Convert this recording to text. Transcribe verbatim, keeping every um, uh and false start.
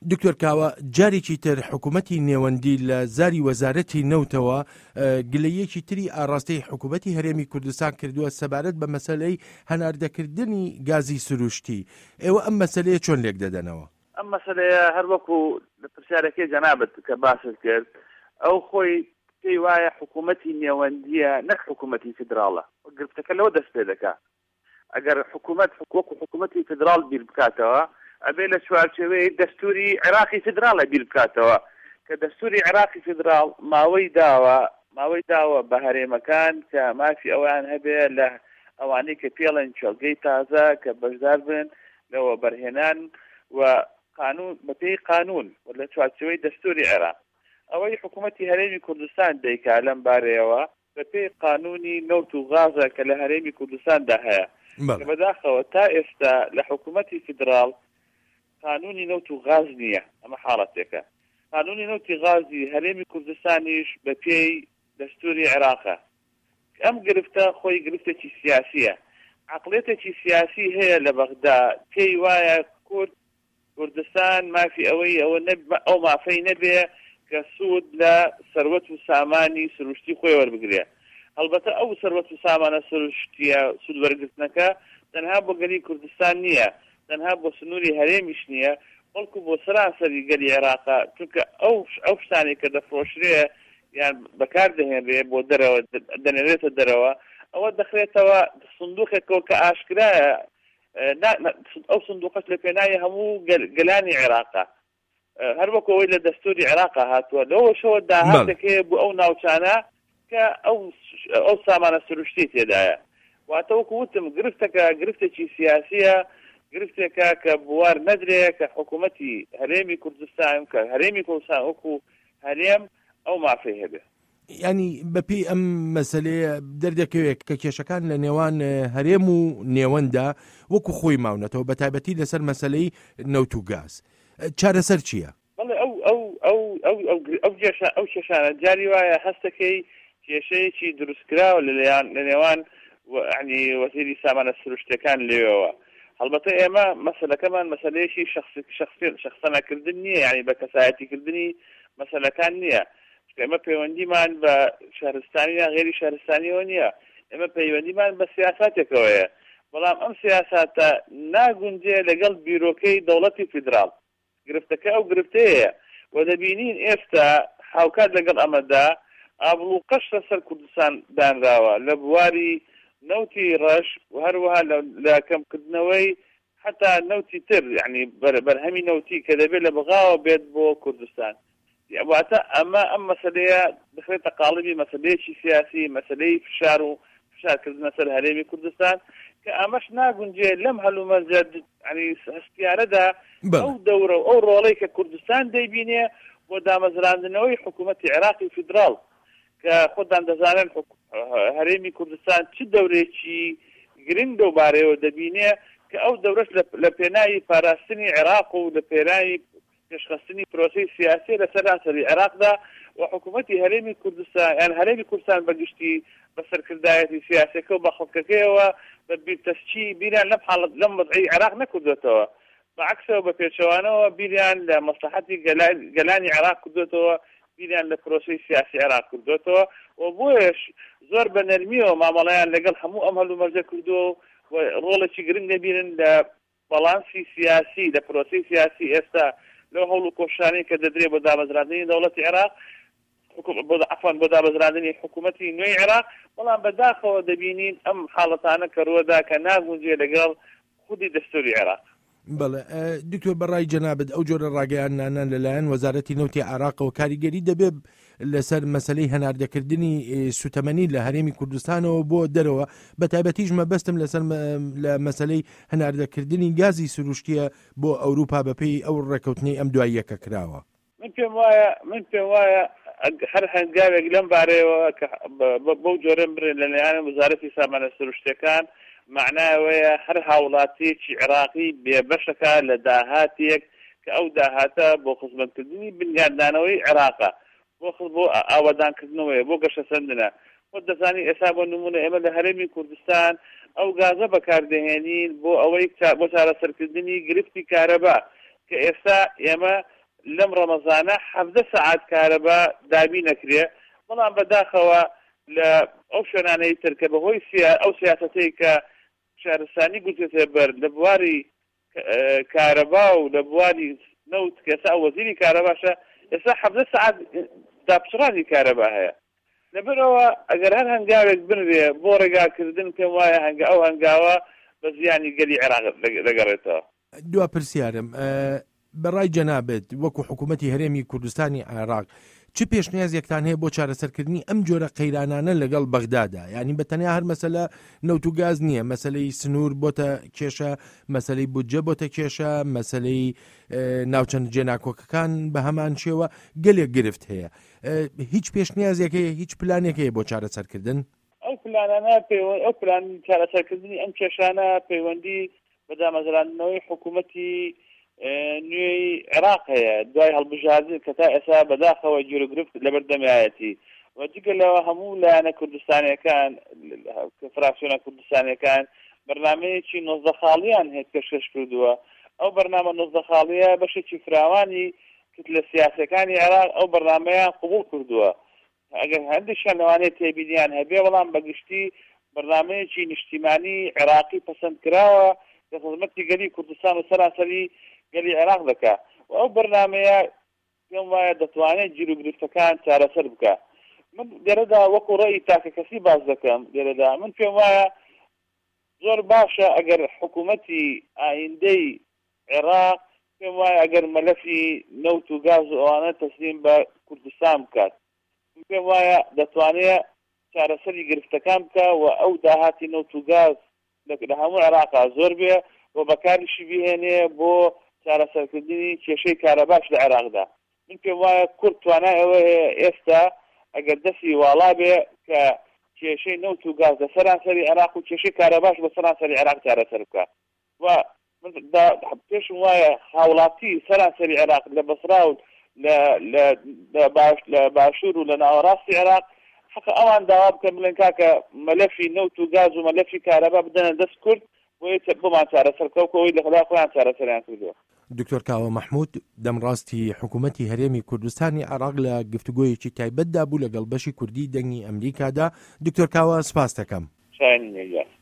دکتۆر کاوە جارێکی تر حکوومەتی نێوەندی لە زاری وەزارەتی نەوتەوە گلەیەکی تری ئاڕاستەی حکوومەتی هەرێمی کوردستان کردووە سەبارەت بە مەسەلەی هەناردەکردنی گازی سروشتی. ئێوە ئەم مەسەلەیە چۆن لێک دەدەنەوە؟ ئەم مەسەلەیە هەر وەکو لە پرسیارەکەی جەنابەت کە باست کرد، ئەو خۆی پێی وایە حکوومەتی نێوەندیە نەک حکوومەتی فدراڵە. گرفتەکە لەوە دەست پێ دەکات. ئەگەر حکوومەت وەکو حکوومەتی فدراڵ بیر بکاتەوە، ئەبێ لە چوارچێوەی دەستوری عێراقی فدراڵە بیر بکاتەوە کە دەستوری عێراقی فدراڵ ماوەی داوە ماوەی داوە بە هەرێمەکان کە مافی ئەویان هەبێ لە ئەوانەی کە پێڵێن چۆلگەی تازە کە بەشدار بن لەوە بەرهێنان و قانون بەپێی قانون و لە چوارچێوەی دەستوری عێراق. ئەوەی حکوومەتی هەرێمی کوردستان دەیکا لەم بارەیەوە بەپێی قانونی نەوت و غازە کە لە هەرێمی کوردستاندا هەیە. بەداخەوە تا ئێستا لە حکوومەتی فدراڵ قانونی نەوت و غاز نییە. ئەمە حاڵەتێکە. قانونی نەوتی غازی هەرێمی کوردستانیش بە پێی دەستوری عێراقە. ئەم گرفتە خۆی گرفتێکی سیاسیە. عقلێتێکی سیاسی هەیە لە بەغدا پێی وایە کورد کوردستان مافی ئەوەی ئەوە ئەو مافەی نەبێ کە سوود لە سەروەت و سامانی سروشتی خۆی وەربگرێ. هەڵبەتە ئەو سەروەت و سامانە سروشتیە سوود وەرگرتنەکە تەنها بۆ گەلی کوردستان نییە، تەنها بۆ سنووری هەرێمیش نییە، بەڵکو بۆ سەراسەری گەلی عێراقا، چونکە ئەو ئەو شتانی کە دەفرۆشرێ یان بەکار دەهێنرێ بۆ دەرەوە دەنێرێتە دەرەوە، ئەوە دەخرێتەوە سندوقێکەوە کە ئاشکرایە ئەو سندوقەش لە پێناوی هەموو گەلانی عێراقا، هەر وەکەوەی لە دەستوری عێراقا هاتووە. لەوە شەوە داهاتێکەیە بۆ ئەو ناوچانە کە ئەو سامانە سروشتی تێدایە. واتە وەکو وتم گرفتەکە گرفتێکی سیاسیە، گرفتێکە کە بوار نەدرێ کە حکوومەتی هەرێمی کوردستان کە هەرێمی کوردستان وەکو هەرێم ئەو مافەی هەبێ. ینی بەپێی ئەم مەسەلەیە دەردەکەوێت کە کێشەکان لە نێوان هەرێم و نێوەندا وەکو خۆی ماونەتەوە بە تایبەتی لەسەر مەسەلەی نەوت و گاز. چارەسەر چییە؟ بەڵێ ئەو ئەو ئەو ئەو ئەو ئەو کێشانە جاری وایە هەستەکەی کێشەیەکی دروستکراوە لە نێوان ینی وەزیری سامانە سروشتەکان لێەوە. هەڵبەتە ئێمە مەسەلەکەمان مەسەلەیەکی شەخسەنەکردن نییە، ینی بە کەسایەتیکردنی مەسەلەکان نییە. ئێمە پەیوەندیمان بە شارستانی یا غێری شارستانیەوە نییە، ئێمە پەیوەندیمان بە سیاساتێکەوەیە. بەڵام ئەم سیاساتە ناگونجێ لەگەڵ بیرۆکەی دەوڵەتی فیدراڵ. گرفتەکە ئەو گرفتەیە و دەبینین ئێستا هاوکات لەگەڵ ئەمەدا ئابڵ و قەش لەسەر کوردستان دانراوە لە بواری نەوتی ڕەش و هەروەها لە کەمکردنەوەی حتا نەوتی تر، یعنی بەرهەمی نەوتی کە دەبێت لە بغاوە بێت بۆ کوردستان. واتە ئەمە ئەم مەسەلەیە بخرێتە قاڵبی مەسەلەیەکی سیاسی، مەسەلەی فشار و فشارکردنە سەر هەرێمی کوردستان کە ئەمەش ناگونجێ لەم هەلومەرجە هەستیارەدا ئەو دەورە ئەو ڕۆڵەی کە کوردستان دەیبینێ بۆ دامەزراندنەوەی حکوومەتی عێراقی فیدراڵ کە خۆتان دەزانن هەرێمی کوردستان چ دەورێکی گرنگ دەوبارەیەوە دەبینێ کە ئەو دەورەش لە پێناوی پاراستنی عێراق و لە پێناوی پێشخستنی پرۆسی سیاسی لە سەراسەری عێراقدا و حکوومەتی هەرێمی کوردستان یان هەرێمی کوردستان بەگشتی بەسەرکردایەتی سیاسەکە و بە خەڵکەکەیەوە بە بیرتەسچی بیریان لەم حاڵەت لەم وەزعی عێراق نەکردوێتەوە، بەعکسەوە بە پێچەوانەوە بیریان لە مەسلحەتی گەلانی عێراق کردوێتەوە، بیریان لە پرۆسی سیاسی عێراق کردوێتەوە و بۆیش زۆر بە نەرمیەوە مامەڵەیان لەگەڵ هەموو ئەم هەلومەرجە کردووە و ڕۆڵێکی گرنگ دەبینن لە بەڵانسی سیاسی لە پرۆسی سیاسی ئێستا لەو هەوڵ و کۆشانەی کە دەدرێت بۆ دامەزراندنی دەوڵەتی عێراق عەفوان بۆ دامەزراندنی حکوومەتی نوێی عێراق. بەڵام بەداخەوە دەبینین ئەم حاڵەتانە کە ڕووەدا کە ناگونجێ لەگەڵ خودی دەستوری عێراق. بەڵێ دکتۆر بەڕای جەنابەت ئەو جۆرە ڕاگەیاندانان لەلایەن وەزارەتی نەوتی عێراقەوە کاریگەری دەبێت لەسەر مەسەلەی هەناردەکردنی سوتەمەنی لە هەرێمی کوردستانەوە بۆ دەرەوە، بە تایبەتیش مەبەستم لەسەر لە مەسەلەی هەناردەکردنی گازی سروشتیە بۆ ئەوروپا بەپێی ئەو ڕێکەوتنەی ئەم دواییەکە کراوە. من پێم وایە من پێم وایە هەر هەنگاوێک لەم بارەیەوە کە بەو جۆرە برێن لەلایەن وەزارەتی سامانە سروشتیەکان معناوەیە هەر هاوڵاتیەکی عێراقی بێبەشەکە لە داهاتێک کە ئەو داهاتە بۆ خزمەتکردنی بنیاددانەوەی عێراقە، بۆ بۆ ئاوادانکردنەوەیە، بۆ گەشە سەندنە. خۆت دەزانی ئێستا بۆ نمونە ئێمە لە هەرێمی کوردستان ئەو گازە بەکاردەهێنین بۆ ئەوەی بۆ چارەسەرکردنی گرفتی کارەبا کە ئێستا ئێمە لەم ڕەمەزانە حەفدە سەعات کارەبا دابی نەکرێ بەڵام بەداخەوە لە ئەو شوێنانەی تر کە بەهۆی ئەو سیاسەتەی کە شارستانی گوتێتە بەر لە بواری کارەبا و لە بواری نەوت کە ئێستا وەزیری کارەباشە ئێستا حەفدە سەعات داپچڕانی کارەبا هەیە لەبەرەوە ئەگەر هەر هەنگاوێک بنرێ بۆ ڕێگاکردن پێم وایە هەنگا ئەو هەنگاوە بە زیانی گەلی عێراق دەگەڕێتەوە. دوا پرسیارم بەڕای جەنابێت وەکو حکوومەتی هەرێمی کوردستانی عێراق چ پێشنیازێکتان هەیە بۆ چارەسەرکردنی ئەم جۆرە قەیرانانە لەگەڵ بەغدادا؟ یعنی بەتەنیا هەر مەسەلە نەوت و گاز نییە، مەسلەی سنوور بۆتە کێشە، مەسلەی بودجە بۆتە کێشە، مەسلەی ناوچەند جێناکۆکەکان بە هەمان شێوە گەلێک گرفت هەیە. هیچ پێشنیازێک هەیە، هیچ پلانێک هەیە بۆ چارەسەرکردن؟ ئەو پلانانە ئەو پلان چارەسەرکردنی ئەم کێشانە پەیوەندی بە دامەزراندنەوەی حکوومەتی نوێی عێراق هەیە دوای هەڵبژاردن کە تا ئێستا بەداخەوە جێرەگرفت لە بەردەمیایەتی و جگە لەوە هەموو لایەنە کوردستانیەکان فراکسیۆنە کوردستانیەکان بەرنامەیەکی نۆزدە خاڵیان هەیە پێشکەش کردووە. ئەو بەرنامە نۆزدە خاڵیە بەشێکی فراوانی کت لە سیاسەکانی عێراق ئەو بەرنامەیان قبوڵ کردووە. ئەگەر هەندێکیان لەوانەیە تێبینیان هەبێ بەڵام بەگشتی بەرنامەیەکی نیشتیمانی عێراقی پەسەند کراوە کە خزمەتی گەلی کوردستان و سەراسەری گەلی عێراق دەکات و ئەو بەرنامەیە پێم وایە دەتوانێت جیرۆگرفتەکان چارەسەر بکات. من لێرەدا وەکو ڕێی تاکە کەسی باز دەکەم لێرەدا من پێم وایە زۆر باشە ئەگەر حکوومەتی ئایندەی عێراق پێم وایە ئەگەر مەلەفی نەوت و گاز و ئەوانە تەسلیم بە کوردستان بکات پێم وایە دەتوانێت چارەسەری گرفتەکان بکە و ئەو داهاتی نەوت و گاز لە هەموو عێراقا زۆر بێ و بەکاریشی بهێنێ بۆ چارەسەرکردنی کێشەی کارەباش لە عێراقدا. من پێم وایە کورد توانای ئەوە ئێستا ئەگەر دەستی واڵا بێ کە کێشەی نەوت و گاز لە سەرانسەری عێراق و کێشەی کارەباش بە سەرانسەری عێراق چارەسەر بکە و پێشم وایە هاوڵاتی سەرانسەری عێراق لە بەسرا و لە باشوور و لە ناوەڕاستی عێراق حق ئەوان داوا بکەن بڵێن کاکە مەلەفی نەوت و گاز و مەلەفی کارەبا بدەنە دەست کورد بۆمان چارەسەرکەوکەوەی لە خەڵا خۆیان چارەسەریان کردووە. دکتۆر کاوە مەحموود دەمڕاستی حکوومەتی هەرێمی کوردستانی عێراق لە گفتوگۆیەکی تایبەتدا بوو لەگەڵ بەشی کوردی دەنگی ئەمریکادا. دکتۆر کاوە سپاس دەکەم.